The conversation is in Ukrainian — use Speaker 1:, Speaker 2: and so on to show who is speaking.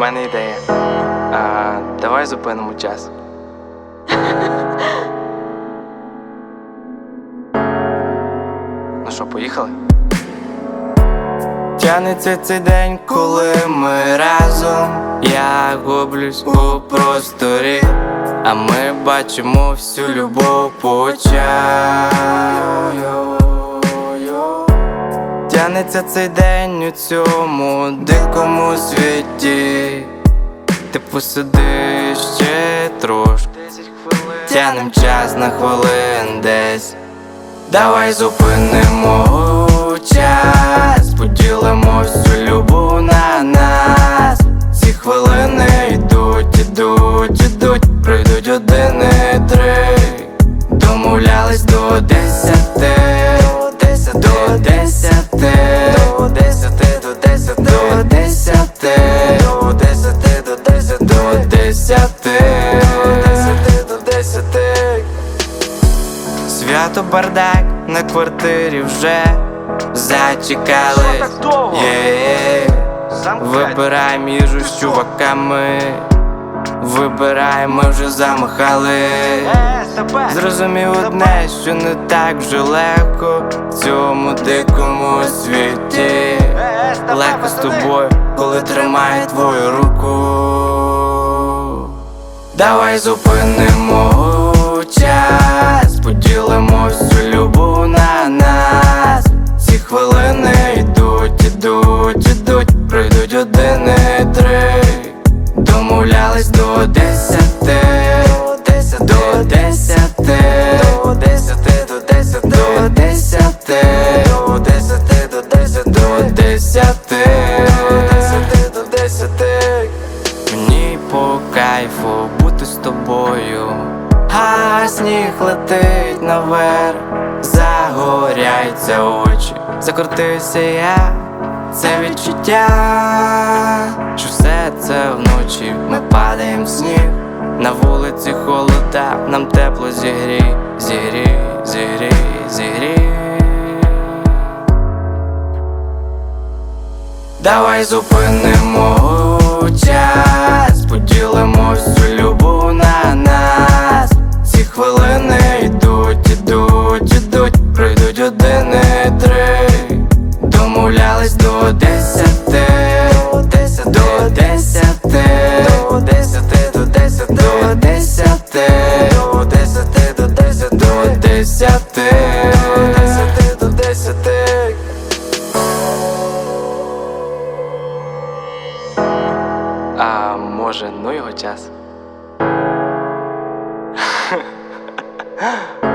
Speaker 1: мене ідея. Давай зупинимо час. Ну що, поїхали? Тянеться цей день, коли ми разом. Я гублюсь у просторі, а ми бачимо всю любов по очах. Тянеться цей день у цьому дикому світі. Ти посиди ще трошки, тянем час на хвилин десь. Давай зупинимо час, поділимо всю любов на нас. Ці хвилини йдуть, ідуть, ідуть, пройдуть 1 і 3. Домовлялись до 10, до 10, до 10, до 10, до 10, до 10, до 10, до 10, до 10, до 10. Свято бардак на квартирі вже зачекали. Вибираємо їжу з чуваками. Вибираємо, ми вже замахали. Зрозумів одне, що не так вже легко в цьому дикому світі. Легко з тобою, коли тримаю твою руку. Давай зупинимо час, поділимо всю любов на нас. Ці хвилини йдуть, ідуть, ідуть, пройдуть 1 і 3. Домовлялись до 10, до 10, до 10, до 10, до 10, до 10, до 10, до 10, до 10, до 10. Мені по кайфу бути з тобою, а сніг летить наверх, загоряються очі, закрутився я, це відчуття, що все це вночі, ми падаєм в сніг, на вулиці холода, нам тепло зігрій, зігрій, зігрій, зігрій. Давай зупинимо час, поділимо всю любов на нас. Ці хвилини йдуть, ідуть, ідуть, пройдуть 1 і 3. Домовлялись до 10, до 10, до 10, до 10, до 10, до 10, до 10, до 10, до 10, до 10. А може, ну його час?